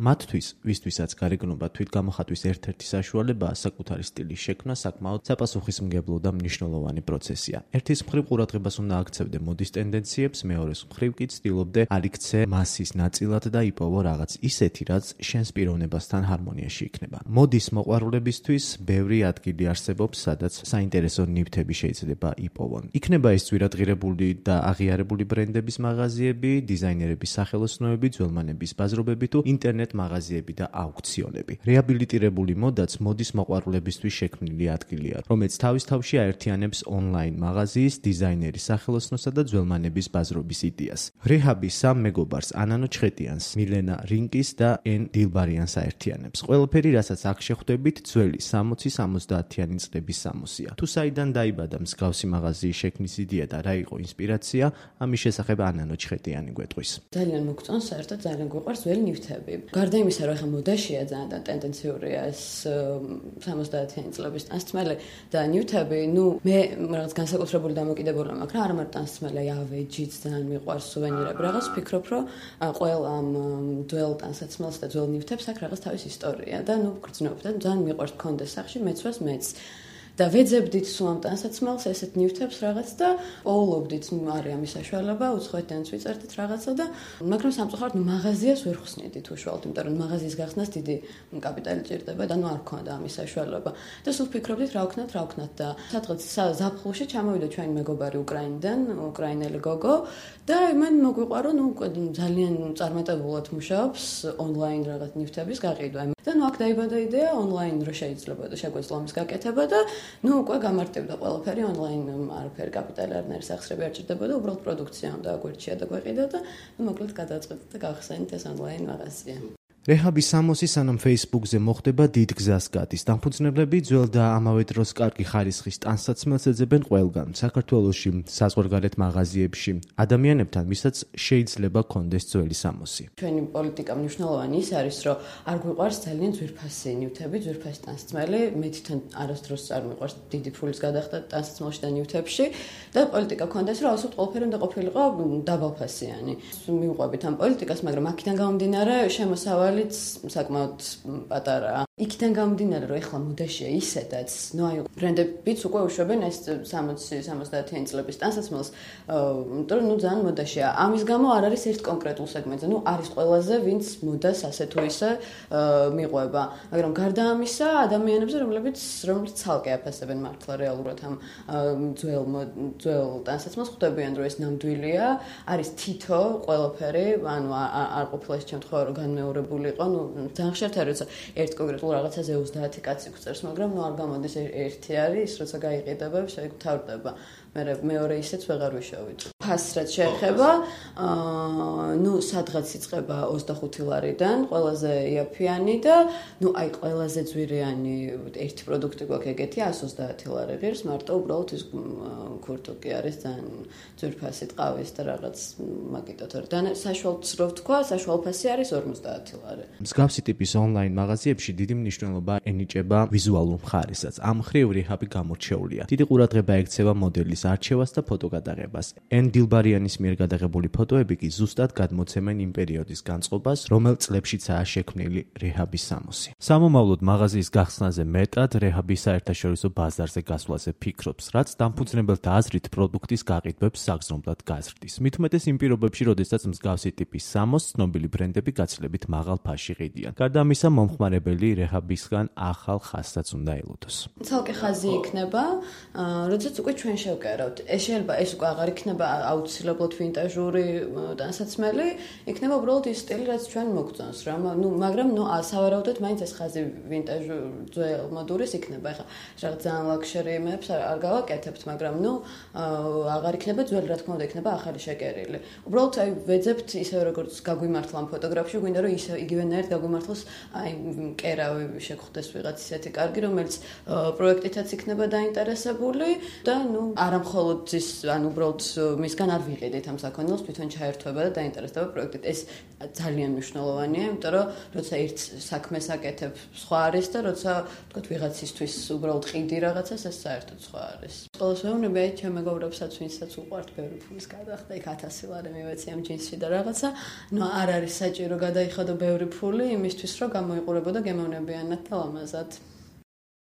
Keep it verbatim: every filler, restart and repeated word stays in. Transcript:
მათთვის, ვისთვისაც გარეგნობა თვითგამოხატვის ერთ-ერთი საშუალებაა საკუთარი სტილის შექმნა საკმაოდ საპასუხისმგებლო და მნიშვნელოვანი პროცესია. ერთის მხრივ ყურადღებას უნდა აქცევდე მოდის ტენდენციებს, მეორეს მხრივ კი ცდილობდე არ იქცე მასის ნაწილად და იპოვო რაღაც ისეთი, რაც შენს პიროვნებასთან ჰარმონიაში იქნება. მოდის მოყვარულებისთვის ბევრი ადგილი არსებობს, სადაც საინტერესო ნივთები შეიძლება იპოვონ. იქნება ეს ძვირადღირებული და აღიარებული ბრენდების მაღაზიები, დიზაინერების სახელოსნოები, ძველმანების ბაზრობები თუ ინტერნეტ მაღაზიები და აუქციონები. რეაბილიტირებული მოდაც მოდის მოყვარულებისთვის შექმნილი ადგილია, რომელიც თავის თავში აერთიანებს ონლაინ მაღაზიის, დიზაინერის სახელოსნოსა და ძველმანების ბაზრობის იდეას. რეჰაბი სამ მეგობარს ანანო ჩხეტიანს, მილენა რინკის და ენ დილბარიანს აერთიანებს. ყველაფერი, რასაც აქ შეხვდებით, ძველი სამოცი სამოცდაათიანი წლების სამოსია. თუ საიდან დაიბადა მსგავსი მაღაზიის შექმნის იდეა და რა იყო ინსპირაცია, ამის შესახებ ანანო ჩხეტიანი გვეტყვის. ძალიან მოგწონს, საერთოდ ძალიან გვიყვარს ძველი ნივთები. გარდა იმისა, რომ ახლა მოდაშია ძალიან ტენდენციურია ეს სამოცდაათიანი წლების ტანსაცმელი და ნივთები, ნუ მე რაღაც განსაკუთრებული დამოკიდებულება მაქვს, რა არა მარტო ტანსაცმელი, ავეჯიც ძალიან მიყვარს, სუვენირები. რაღაც ვფიქრობ, რომ ყველა ამ ძველ ტანსაცმელს და ძველ ნივთებს აქვს რაღაც თავის ისტორია და ნუ გრძნობ და ძალიან მიყვარს გქონდეს სახში, მეცვას მეც. და ვეძებდით სულ ამ ტანსაცმელს, ესეთ ნივთებს რაღაც და პოულობდით, არის ამის საშუალება, უცხოეთიდან ვიწერდით რაღაცა და მაგრამ სამწუხაროდ მაღაზიას ვერ ხსნიდით უშუალოდ, იმიტომ რომ მაღაზიის გახსნას დიდი კაპიტალი ჭირდება და ნუ არ ქონდა ამის საშუალება. და სულ ვფიქრობდით რა ვქნათ, რა ვქნათ და სადღაც ზაფხულში ჩამოვიდა ჩვენი მეგობარი უკრაინიდან, უკრაინელი გოგო და მან მოგვიყვარო, ნუ ძალიან წარმატებულად მუშაობს ონლაინ რაღაც ნივთების გაყიდვა. და ნუ აქ დაიბადა იდეა ონლაინ რო შეიძლება და შეგვეძლო ამის გაკეთება და ნუ უკვე გამარტივდა ყველაფერი ონლაინ, არაფერი კაპიტალი არ არის, სახსრები არ ჭირდებოდა, უბრალოდ პროდუქცია უნდა აგვერჩია და გვეყიდა და ნუ მოკლედ გადავწყვეტით და გავხსენით ეს ონლაინ მაღაზია. რეჰაბი სამოსი სანამ Facebook-ზე მოხდება დიდ გზას გადის. დამფუძნებლები ძველ და ამავე დროს კარგი ხარისხის ტანსაცმელს ეძებენ ყველგან, საქართველოში, საზღვარგარეთ მაღაზიებში, ადამიანებთან, ვისაც შეიძლება კონდეს ძველი სამოსი. ჩვენი პოლიტიკა მნიშვნელოვანი ის არის, რომ არ გვიყვარს ძალიან ძვირფასი ნივთები, ძვირფასი ტანსაცმელი, მე თვითონ არასდროს არ მიყვარს დიდი ფულის გადახდა ტანსაცმელში და ნივთებში და პოლიტიკა კონდეს, რომ ასოთ ყველაფერი უნდა ყოფილიყო დაბალფასიანი. მივყვებით ამ პოლიტიკას, მაგრამ აქედან გამომდინარე შემოსავალი საკმაოდ პატარაა. იქიდან გამომდინარე, რომ ეხლა მოდაშია ისედაც, ნუ აი ბრენდებიც უკვე უშვებენ ეს სამოცი სამოცდაათიანი წლების ტანსაცმელს, იმიტომ რომ ნუ ძალიან მოდაშია. ამის გამო არ არის ერთ კონკრეტულ სეგმენტზე, ნუ არის ყველაზე, ვინც მოდას ასე თუ ისე მიყვება. მაგრამ გარდა ამისა, ადამიანებზე, რომლებიც რომლებიც ცალკე აფასებენ მართლა რეალურად ამ ძველ ძველ ტანსაცმელს, ხვდებიან, რომ ეს ნამდვილია, არის თითო ყველაფერი, ანუ არ ყოფილა ეს შემთხვევა, რომ განმეორებული იყო, ნუ ძალიან ხშირად არის, როცა ერთ კონკრეტულ რაღაცაზე ოცდაათი კაცი გვწერს, მაგრამ ნუ არ გამოდის ერთი არის, როცა გაიყიდება, შეგვთავრდება. მე მეორე ისეც ვეღარ ვიშოვით. ფასრად შეეხება, აა ნუ სადღაც იწყება ოცდახუთი ლარიდან, ყველაზე იაფიანი და ნუ აი ყველაზე ძვირიანი ერთი პროდუქტი გვაქვს ეგეთი εκατს ოცდაათი ლარი ღირს, მარტო უბრალოდ ის ქურთუკი არის ძალიან ძვირფასი ტყავის და რაღაც მაგიტოთორ. და საშუალოც რო ვთქვა, საშუალო ფასი არის ორმოცდაათი ლარი. მსგავსი ტიპის ონლაინ მაღაზიებში დიდი მნიშვნელობა ენიჭება ვიზუალურ მხარესაც. ამ მხრივ რეჰაბი გამორჩეულია. დიდი ყურადღება ექცევა მოდელის არჩევას და ფოტოგადაღებას. ენ დილბარიანის მიერ გადაღებული ფოტოები კი ზუსტად გადმოცემენ იმ პერიოდის განწყობას, რომელ წლებშიცაა შექმნილი რეჰაბი სამოსი. სამომავლოდ მაღაზიის გახსნაზე მეტად რეჰაბი საერთაშორისო ბაზარზე გასვლაზე ფიქრობს, რაც დამფუძნებელთა აზრით პროდუქტის გაყიდვებს საგრძნობლად გაზრდის. მით უმეტეს იმ პირობებში, როდესაც მსგავსი ტიპის სამოსს ცნობილი ბრენდები გაცილებით მაღალ ფასში ყიდიან. გარდა ამისა, მომხმარებელი რეჰაბისგან ახალ ხაზსაც უნდა ელოდოს. ცალკე ხაზი იქნება, როდესაც უკვე ჩვენ შევკერავთ. ეს შეიძლება ეს უკვე აღარ იქნება აუცილებლად ვინტაჟური ტანსაცმელი, იქნება უბრალოდ ის სტილი, რაც ჩვენ მოგწონს რა. ნუ მაგრამ ნუ სავარაუდოდ მაინც ეს ხაზი ვინტაჟური ძველ მოდურის იქნება. ეხლა რაღაც ძალიან ლაქშერი იმებს არ გავაკეთებთ, მაგრამ ნუ აღარ იქნება ძველი, რა თქმა უნდა, იქნება ახალი შეკერილი. უბრალოდ აი ვეძებთ ისე როგორც გაგვიმართლა ამ ფოტოგრაფში, გვინდა რომ ისე იგივენაირად გაგვიმართლოს აი კერავი შეგხვდეს ვიღაც ისეთი კარგი, რომელიც პროექტითაც იქნება დაინტერესებული და ნუ არა მხოლოდ ის, ანუ უბრალოდ მის რომლისგან არ ვიყიდით ამ საქონელს, თვითონ ჩაერთვება და დაინტერესდება პროექტით. ეს ძალიან მნიშვნელოვანია, იმიტომ რომ როცა ერთ საქმეს აკეთებ, სხვა არის და როცა ვთქვათ ვიღაცისთვის უბრალოდ ყიდი რაღაცას, ეს საერთოდ სხვა არის. ყველას ვეუბნები, აი ჩემ მეგობრებსაც, ვინცაც უყვართ ბევრი ფულის გადახდა, იქ ათასი ლარი მივეცი ამ ჯინსში და რაღაცა, ნუ არ არის საჭირო გადაიხადო ბევრი ფული იმისთვის, რომ გამოიყურებოდა გემოვნებიანად და ლამაზად.